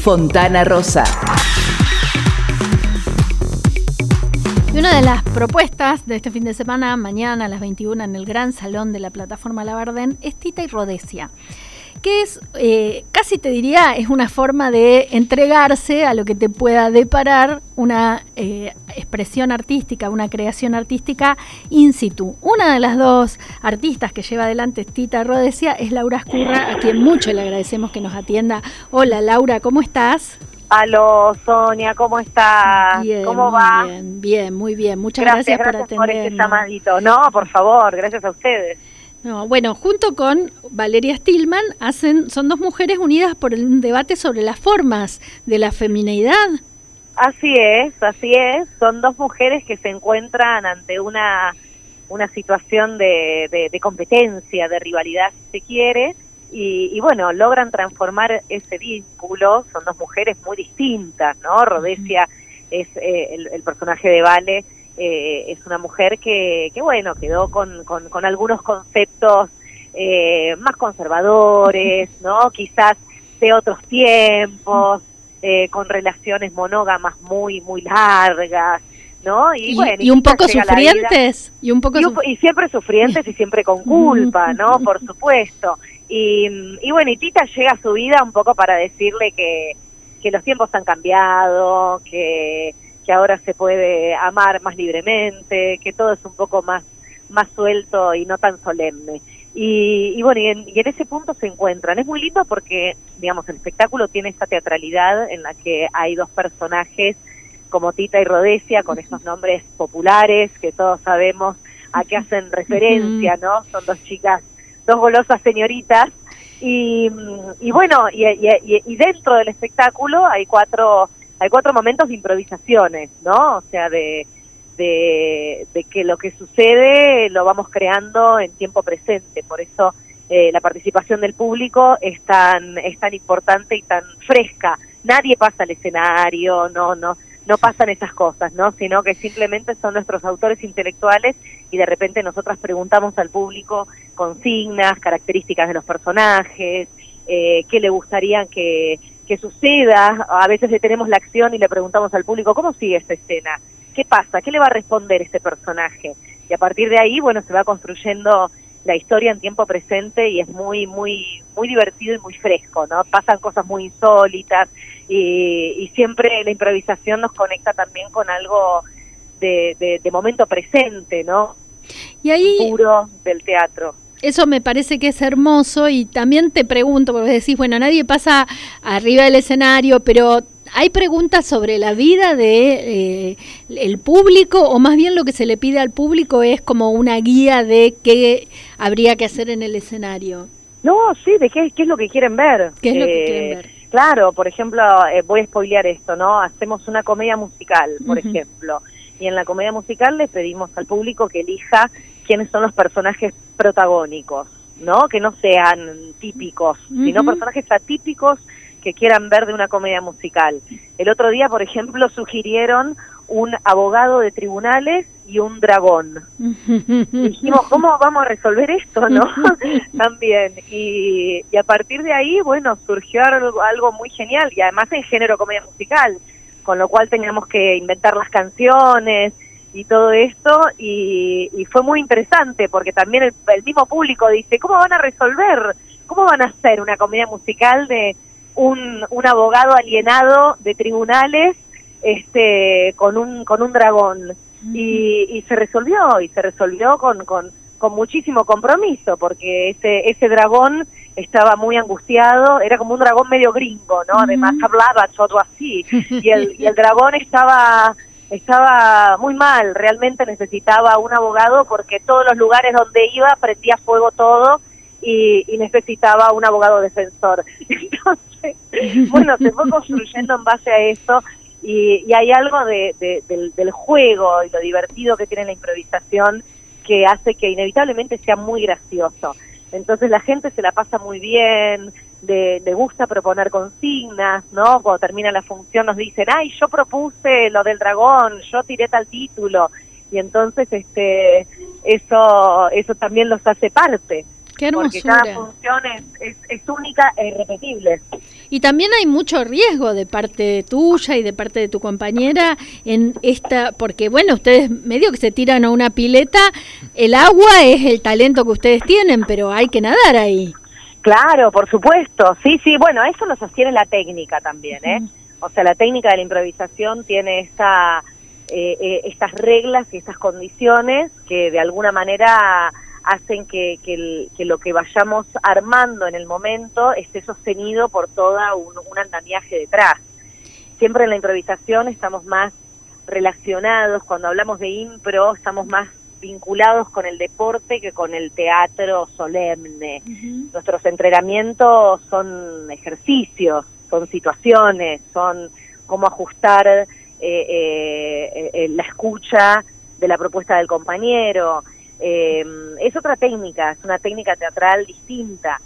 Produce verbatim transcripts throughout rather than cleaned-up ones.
Fontana Rosa. Y una de las propuestas de este fin de semana, mañana a las veintiuna en el Gran Salón de la Plataforma Labardén, es Tita y Rhodesia, que es, eh, casi te diría, es una forma de entregarse a lo que te pueda deparar una eh, expresión artística, una creación artística in situ. Una de las dos artistas que lleva adelante Tita y Rhodesia es Laura Escurra, a quien mucho le agradecemos que nos atienda. Hola Laura, ¿cómo estás? Aló, Sonia, ¿cómo estás? Bien, ¿Cómo muy va? bien, bien, muy bien. Muchas gracias, gracias, gracias por por atendernos. este llamadito. No, por favor, gracias a ustedes. No, bueno, junto con Valeria Stillman hacen, son dos mujeres unidas por un debate sobre las formas de la femineidad. Así es, así es. Son dos mujeres que se encuentran ante una, una situación de, de, de competencia, de rivalidad, si se quiere. Y, y bueno, logran transformar ese vínculo. Son dos mujeres muy distintas, ¿no? Rhodesia es eh, el, el personaje de Vale, eh, es una mujer que, que bueno, quedó con, con, con algunos conceptos eh, más conservadores, ¿no? Quizás de otros tiempos, eh, con relaciones monógamas muy, muy largas, ¿no? Y, Y, bueno, y un poco llega la sufrientes. vida, Y, un poco y, un, suf- y siempre sufrientes y siempre con culpa, ¿no? Por supuesto. Y, y bueno, y Tita llega a su vida un poco para decirle que, que los tiempos han cambiado, que, que ahora se puede amar más libremente, que todo es un poco más, más suelto y no tan solemne. Y, y bueno, y en, y en ese punto se encuentran. Es muy lindo porque, digamos, el espectáculo tiene esta teatralidad en la que hay dos personajes como Tita y Rhodesia, con esos nombres populares que todos sabemos a qué hacen referencia, ¿no? Son dos chicas, dos golosas señoritas, y, y bueno, y, y, y dentro del espectáculo hay cuatro, hay cuatro momentos de improvisaciones, ¿no? O sea, de, de, de que lo que sucede lo vamos creando en tiempo presente, por eso eh, la participación del público es tan, es tan importante y tan fresca. Nadie pasa al escenario, no, no, no pasan esas cosas, ¿no? Sino que simplemente son nuestros autores intelectuales y de repente nosotras preguntamos al público consignas, características de los personajes, eh, qué le gustaría que, que suceda. A veces detenemos la acción y le preguntamos al público, ¿cómo sigue esta escena? ¿Qué pasa? ¿Qué le va a responder ese personaje? Y a partir de ahí, bueno, se va construyendo la historia en tiempo presente y es muy, muy, muy divertido y muy fresco, ¿no? Pasan cosas muy insólitas y, y siempre la improvisación nos conecta también con algo de, de, de momento presente, ¿no? Y ahí, puro del teatro. eso me parece que es hermoso y también te pregunto, porque decís, bueno, nadie pasa arriba del escenario, pero ¿hay preguntas sobre la vida de eh, el público o más bien lo que se le pide al público es como una guía de qué habría que hacer en el escenario? No, sí, de qué, qué es lo que quieren ver. ¿Qué es eh, lo que quieren ver? Claro, por ejemplo, eh, voy a spoilear esto, ¿no? Hacemos una comedia musical, por uh-huh. ejemplo, y en la comedia musical le pedimos al público que elija quiénes son los personajes protagónicos, ¿no? Que no sean típicos, uh-huh. sino personajes atípicos que quieran ver de una comedia musical. El otro día, por ejemplo, sugirieron un abogado de tribunales y un dragón. Y dijimos, ¿cómo vamos a resolver esto, no? También. Y, y a partir de ahí, bueno, surgió algo, algo muy genial, y además en género comedia musical, con lo cual teníamos que inventar las canciones y todo esto, y, y fue muy interesante, porque también el, el mismo público dice, ¿cómo van a resolver? ¿Cómo van a hacer una comedia musical de un, un abogado alienado de tribunales este con un con un dragón? Uh-huh. y, y se resolvió, y se resolvió con, con, con muchísimo compromiso, porque ese, ese dragón estaba muy angustiado, era como un dragón medio gringo, ¿no? Uh-huh. Además hablaba todo así, y el, y el dragón estaba... estaba muy mal, realmente necesitaba un abogado porque todos los lugares donde iba prendía fuego todo y, y necesitaba un abogado defensor. Entonces, bueno, se fue construyendo en base a eso y, y hay algo de, de, del, del juego y lo divertido que tiene la improvisación que hace que inevitablemente sea muy gracioso. Entonces la gente se la pasa muy bien, de, le gusta proponer consignas, ¿no? Cuando termina la función nos dicen, ay, yo propuse lo del dragón, yo tiré tal título, y entonces este eso eso también los hace parte. Qué hermosura. Porque cada función es, es, es única e irrepetible. Y también hay mucho riesgo de parte tuya y de parte de tu compañera en esta, porque bueno, ustedes medio que se tiran a una pileta, el agua es el talento que ustedes tienen, pero hay que nadar ahí. Claro, por supuesto, sí, sí, bueno, eso lo sostiene la técnica también, ¿eh? Uh-huh. O sea, la técnica de la improvisación tiene esta, eh, eh, estas reglas y estas condiciones que de alguna manera hacen que, que, el, que lo que vayamos armando en el momento esté sostenido por toda un, un andamiaje detrás. Siempre en la improvisación estamos más relacionados, cuando hablamos de impro, estamos más vinculados con el deporte que con el teatro solemne. Uh-huh. Nuestros entrenamientos son ejercicios, son situaciones, son cómo ajustar eh, eh, eh, la escucha de la propuesta del compañero. Eh, es otra técnica, es una técnica teatral distinta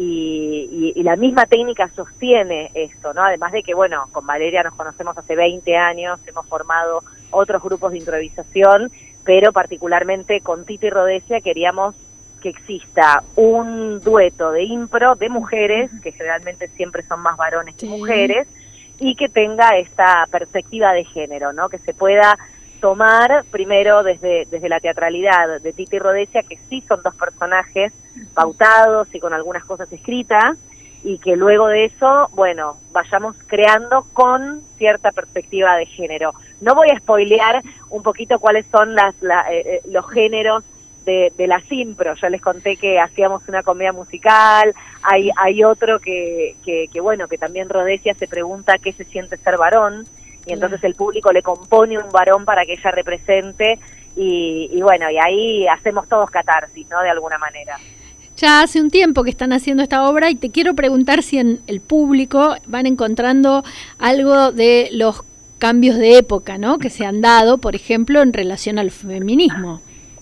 y, y, y la misma técnica sostiene esto, ¿no? Además de que, bueno, con Valeria nos conocemos hace veinte años, hemos formado otros grupos de improvisación, pero particularmente con Tita y Rhodesia queríamos que exista un dueto de impro de mujeres, que generalmente siempre son más varones que sí. mujeres, y que tenga esta perspectiva de género, ¿no? Que se pueda tomar primero desde, desde la teatralidad de Tita y Rhodesia, que sí son dos personajes pautados y con algunas cosas escritas, y que luego de eso, bueno, vayamos creando con cierta perspectiva de género. No voy a spoilear un poquito cuáles son las la, eh, los géneros de, de las impro. Ya les conté que hacíamos una comedia musical, hay hay otro que, que, que bueno, que también Rhodesia se pregunta qué se siente ser varón, y entonces el público le compone un varón para que ella represente, y, y bueno, y ahí hacemos todos catarsis, ¿no? De alguna manera. Ya hace un tiempo que están haciendo esta obra y te quiero preguntar si en el público van encontrando algo de los cambios de época, ¿no? Que se han dado, por ejemplo, en relación al feminismo.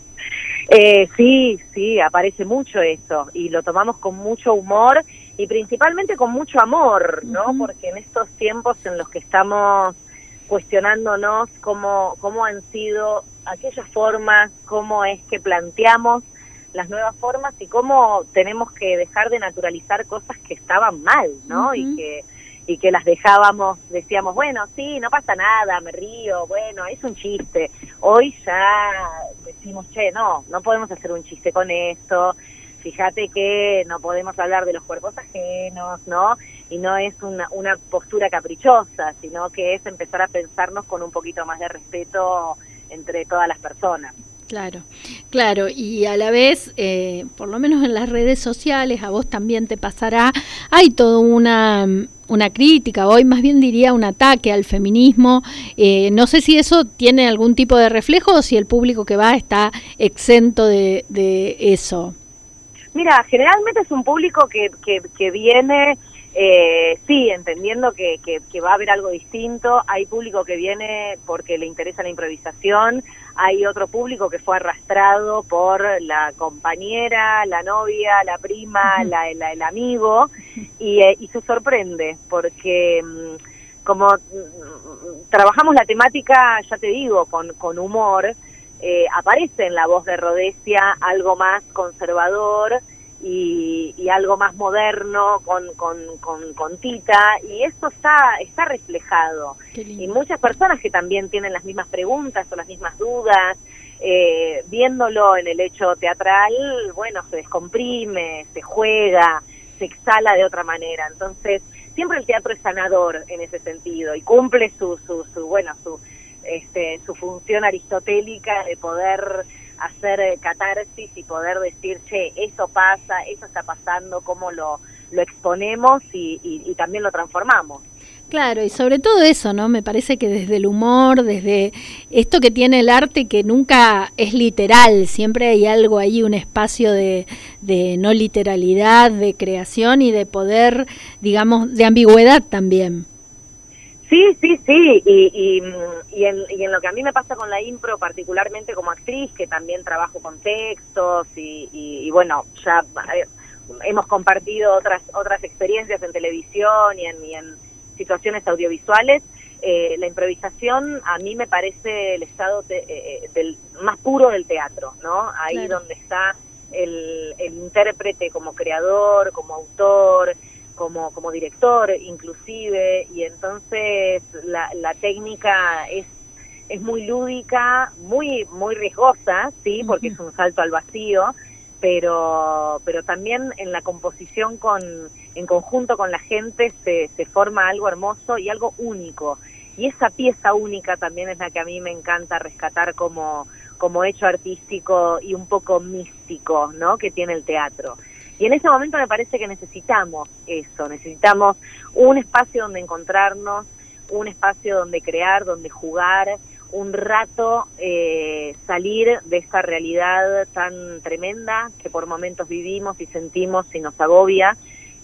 Eh, sí, sí, aparece mucho eso y lo tomamos con mucho humor y principalmente con mucho amor, ¿no? Uh-huh. Porque en estos tiempos en los que estamos cuestionándonos cómo, cómo han sido aquellas formas, cómo es que planteamos las nuevas formas y cómo tenemos que dejar de naturalizar cosas que estaban mal, ¿no? Uh-huh. Y que y que las dejábamos, decíamos, bueno, sí, no pasa nada, me río, bueno, es un chiste. Hoy ya decimos, che, no, no podemos hacer un chiste con esto, fíjate que no podemos hablar de los cuerpos ajenos, ¿no? Y no es una, una postura caprichosa, sino que es empezar a pensarnos con un poquito más de respeto entre todas las personas. Claro, claro, y a la vez, eh, por lo menos en las redes sociales, a vos también te pasará, hay toda una, una crítica, hoy más bien diría un ataque al feminismo. Eh, no sé si eso tiene algún tipo de reflejo o si el público que va está exento de, de eso. Mira, generalmente es un público que, que, que viene, eh, sí, entendiendo que, que, que va a haber algo distinto. Hay público que viene porque le interesa la improvisación, hay otro público que fue arrastrado por la compañera, la novia, la prima, uh-huh. la, la, el amigo, y, eh, y se sorprende porque como trabajamos la temática, ya te digo, con, con humor, Eh, aparece en la voz de Rhodesia algo más conservador y, y algo más moderno con, con, con, con Tita, y eso está, está reflejado. Y muchas personas que también tienen las mismas preguntas o las mismas dudas, eh, viéndolo en el hecho teatral, bueno, se descomprime, se juega, se exhala de otra manera. Entonces, siempre el teatro es sanador en ese sentido y cumple su, su, su bueno, su... Este, su función aristotélica de poder hacer catarsis y poder decir, che, eso pasa, eso está pasando, cómo lo, lo exponemos y, y, y también lo transformamos. Claro, y sobre todo eso, ¿no? Me parece que desde el humor, desde esto que tiene el arte que nunca es literal, siempre hay algo ahí, un espacio de, de no literalidad, de creación y de poder, digamos, de ambigüedad también. Sí, sí, sí, y, y, y, en, y en lo que a mí me pasa con la impro, particularmente como actriz, que también trabajo con textos y, y, y bueno, ya eh, hemos compartido otras otras experiencias en televisión y en, y en situaciones audiovisuales, eh, la improvisación a mí me parece el estado te, eh, del más puro del teatro, ¿no? Ahí claro. Donde está el, el intérprete como creador, como autor, como, como director inclusive, y entonces la, la técnica es, es muy lúdica, muy, muy riesgosa, sí, porque uh-huh. es un salto al vacío, pero, pero también en la composición con, en conjunto con la gente se, se forma algo hermoso y algo único. Y esa pieza única también es la que a mí me encanta rescatar como, como hecho artístico y un poco místico, ¿no?, que tiene el teatro. Y en ese momento me parece que necesitamos eso, necesitamos un espacio donde encontrarnos, un espacio donde crear, donde jugar, un rato eh, salir de esta realidad tan tremenda que por momentos vivimos y sentimos y nos agobia.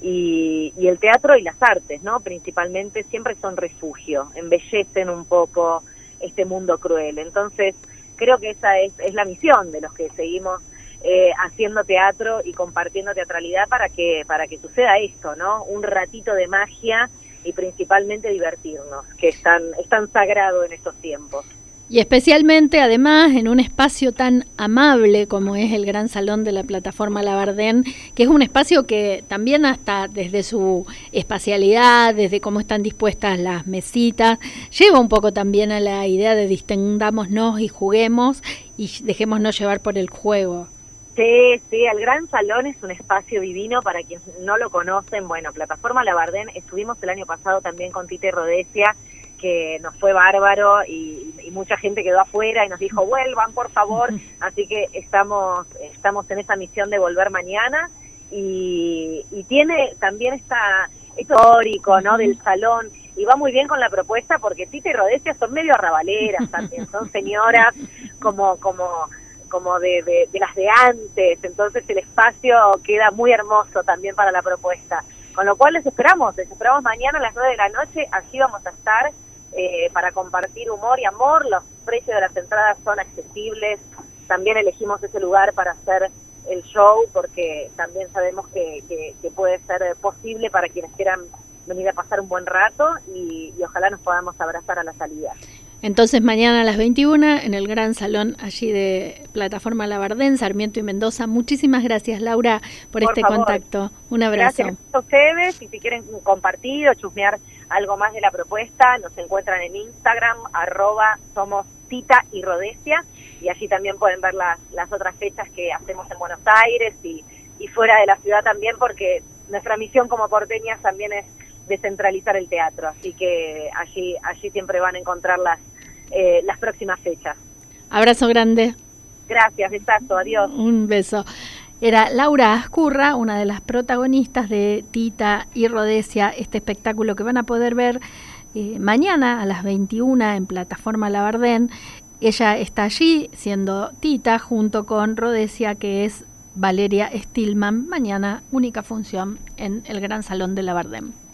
Y, y el teatro y las artes, ¿no?, principalmente, siempre son refugio, embellecen un poco este mundo cruel. Entonces, creo que esa es, es la misión de los que seguimos eh, haciendo teatro y compartiendo teatralidad para que, para que suceda esto, ¿no?, un ratito de magia y principalmente divertirnos, que es tan, es tan sagrado en estos tiempos. Y especialmente, además, en un espacio tan amable como es el Gran Salón de la Plataforma Labardén, que es un espacio que también hasta desde su espacialidad, desde cómo están dispuestas las mesitas, lleva un poco también a la idea de distendámonos y juguemos y dejémonos llevar por el juego. Sí, sí, el Gran Salón es un espacio divino para quienes no lo conocen. Bueno, Plataforma Labardén, estuvimos el año pasado también con Tita y Rhodesia, que nos fue bárbaro y, y mucha gente quedó afuera y nos dijo vuelvan por favor, así que estamos estamos en esa misión de volver mañana y, y tiene también esta histórico, ¿no?, del salón, y va muy bien con la propuesta porque Tita y Rhodesia son medio arrabaleras también, son señoras como como como de, de, de las de antes, entonces el espacio queda muy hermoso también para la propuesta, con lo cual les esperamos, les esperamos mañana a las nueve de la noche, allí vamos a estar eh, para compartir humor y amor. Los precios de las entradas son accesibles, también elegimos ese lugar para hacer el show porque también sabemos que, que, que puede ser posible para quienes quieran venir a pasar un buen rato y, y ojalá nos podamos abrazar a la salida. Entonces mañana a las veintiuna en el Gran Salón allí de Plataforma Labardén, Sarmiento y Mendoza. Muchísimas gracias, Laura, por, por este favor. contacto. Un abrazo. Gracias a ustedes, y si quieren compartir o chusmear algo más de la propuesta, nos encuentran en Instagram, arroba somos Tita y Rhodesia, y allí también pueden ver las, las otras fechas que hacemos en Buenos Aires y, y fuera de la ciudad también, porque nuestra misión como porteñas también es descentralizar el teatro, así que allí allí siempre van a encontrar las eh, las próximas fechas. Abrazo grande. Gracias, besazo, adiós. Un beso. Era Laura Ascurra, una de las protagonistas de Tita y Rhodesia, este espectáculo que van a poder ver eh, mañana a las veintiuna en Plataforma Labardén. Ella está allí siendo Tita junto con Rhodesia, que es Valeria Stillman. Mañana única función en el Gran Salón de Labardén.